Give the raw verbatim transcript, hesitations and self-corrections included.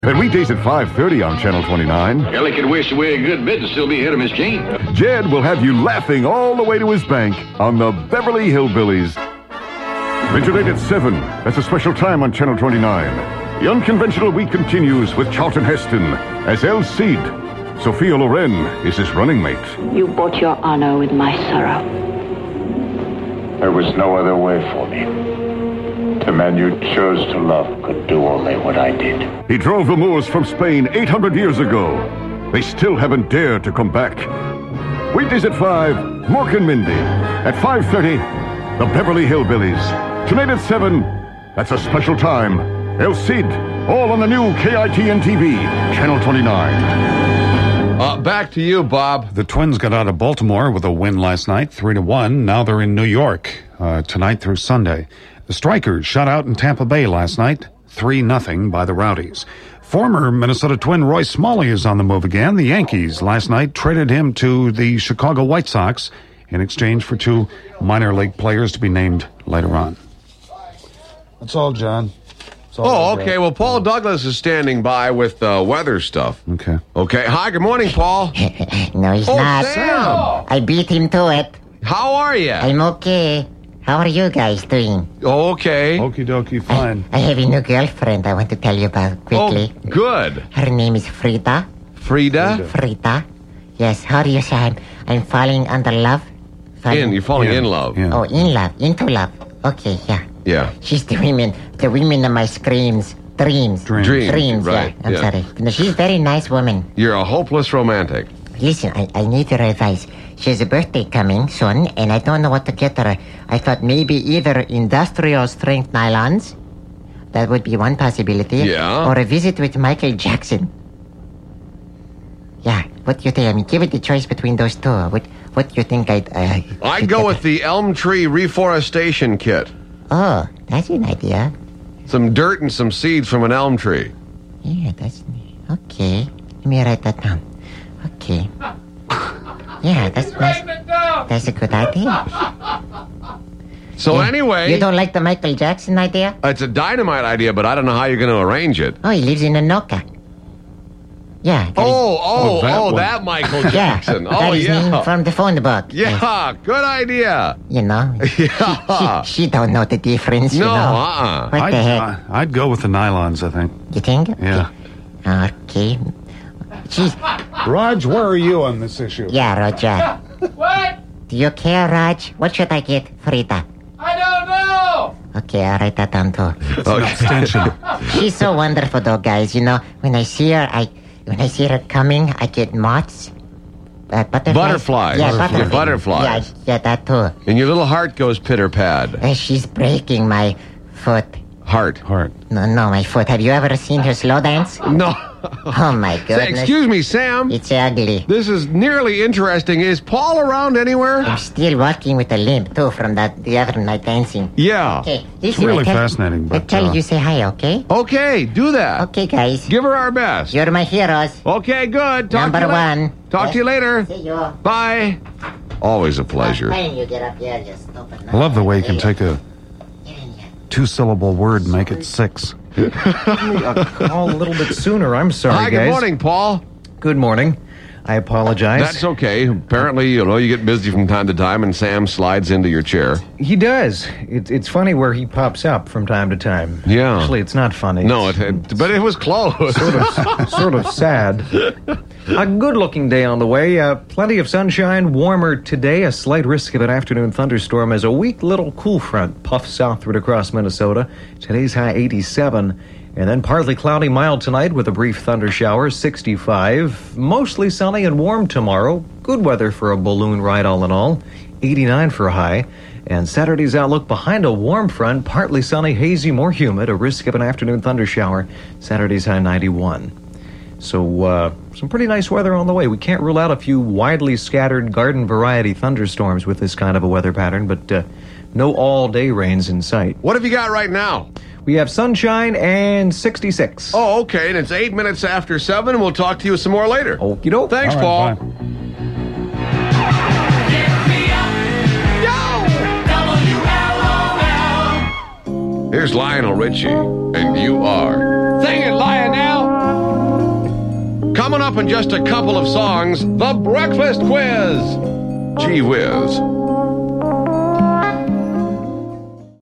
And weekdays at five thirty on Channel twenty-nine. Ellie could wish away a good bit to still be ahead of Miss Jane. Jed will have you laughing all the way to his bank on the Beverly Hillbillies. Midnight at seven. That's a special time on Channel twenty-nine. The Unconventional Week continues with Charlton Heston as El Cid. Sophia Loren is his running mate. You bought your honor with my sorrow. There was no other way for me. The man you chose to love could do only what I did. He drove the Moors from Spain eight hundred years ago. They still haven't dared to come back. Weekdays at five, Mork and Mindy. At five thirty, the Beverly Hillbillies. Tonight at seven, that's a special time. El Cid, all on the new K I T N T V, Channel twenty-nine. Uh, back to you, Bob. The Twins got out of Baltimore with a win last night, three to one. Now they're in New York uh, tonight through Sunday. The Strikers shut out in Tampa Bay last night, three nothing by the Rowdies. Former Minnesota Twin Roy Smalley is on the move again. The Yankees last night traded him to the Chicago White Sox in exchange for two minor league players to be named later on. That's all, John. That's all Oh, okay. Well, Paul Douglas is standing by with uh, weather stuff. Okay. Okay. Hi, good morning, Paul. No, he's Oh, not. Sam. I beat him to it. How are you? I'm okay. How are you guys doing? Okay. Okie dokie, fine. I have a new girlfriend I want to tell you about quickly. Oh, good. Her name is Frida. Frida? Frida. Yes, how do you say I'm, I'm falling under love? Falling- In. You're falling Yeah. in love. Yeah. Oh, in love. Into love. Okay, yeah. Yeah. She's the women, the women of my screams. Dreams. Dreams. Dreams, Dreams, right, yeah. I'm yeah. sorry. No, she's a very nice woman. You're a hopeless romantic. Listen, I, I need your advice. She has a birthday coming soon, and I don't know what to get her. I thought maybe either industrial strength nylons, that would be one possibility, Yeah. or a visit with Michael Jackson. Yeah, what do you think? I mean, give it the choice between those two. What What do you think I'd... Uh, I'd should go get with her? the elm tree reforestation kit. Oh, that's an idea. Some dirt and some seeds from an elm tree. Yeah, that's... Okay, let me write that down. Okay. Yeah, that's nice. That's a good idea. So Yeah. anyway, You don't like the Michael Jackson idea? it's a dynamite idea, but I don't know how you're going to arrange it. Oh, he lives in Anoka. Yeah. got his- Oh, oh, Oh, that oh, one. that Michael Yeah, Jackson. got Oh, his name yeah. from the phone book. Yeah, good idea. You know, Yeah. she, she don't know the difference, No, you know. uh-uh. What I'd, the heck? uh, I'd go with the nylons, I think. You think? Yeah. Okay. She's... Raj, where are you on this issue? Yeah, Roger. What? Do you care, Raj? What should I get, Frida? I don't know. Okay, I'll write that down too. Extension. She's so wonderful, though, guys. You know, when I see her, I when I see her coming, I get moths. Uh, butterflies. Butterflies. Yeah, Butterflies. butterflies. Butterflies. Yeah, yeah, that too. And your little heart goes pitter-pad. Uh, she's breaking my foot. Heart. Heart. No, no, my foot. Have you ever seen her slow dance? No. Oh, my Say, goodness. excuse me, Sam. It's ugly. This is nearly interesting. Is Paul around anywhere? I'm still walking with a limp, too, from that the other night dancing. Yeah. Okay, It's listen, really I tell, fascinating, I but... tell uh, you say hi, okay? Okay, do that. Okay, guys. Give her our best. You're my heroes. Okay, good. Talk Number to you la- one. Talk to you later. See you. Bye. Always a pleasure. When you get up here, you stupid. I love the way you can take a Get in here. two-syllable word and make it six. Call a little bit sooner. I'm sorry, Hi, guys. good morning, Paul. Good morning. I apologize. That's okay. Apparently, you know, you get busy from time to time, and Sam slides into your chair. He does. It, it's funny where he pops up from time to time. Yeah. Actually, it's not funny. No, It's it, it but it was close. sort of, sort of sad. A good-looking day on the way. Uh, plenty of sunshine. Warmer today. A slight risk of an afternoon thunderstorm as a weak little cool front puffs southward across Minnesota. Today's high eighty-seven. And then partly cloudy, mild tonight with a brief thunder shower, sixty-five. Mostly sunny and warm tomorrow. Good weather for a balloon ride all in all. eighty-nine for a high. And Saturday's outlook behind a warm front, partly sunny, hazy, more humid, a risk of an afternoon thunder shower. Saturday's high ninety-one. So, uh, some pretty nice weather on the way. We can't rule out a few widely scattered garden variety thunderstorms with this kind of a weather pattern, but uh, no all-day rains in sight. What have you got right now? We have sunshine and sixty-six. Oh, okay, and it's eight minutes after seven, and we'll talk to you some more later. Okie doke. Thanks, All Paul. right, bye. Here's Lionel Richie, and you are. Sing it, Lionel! Coming up in just a couple of songs, the breakfast quiz. Gee whiz.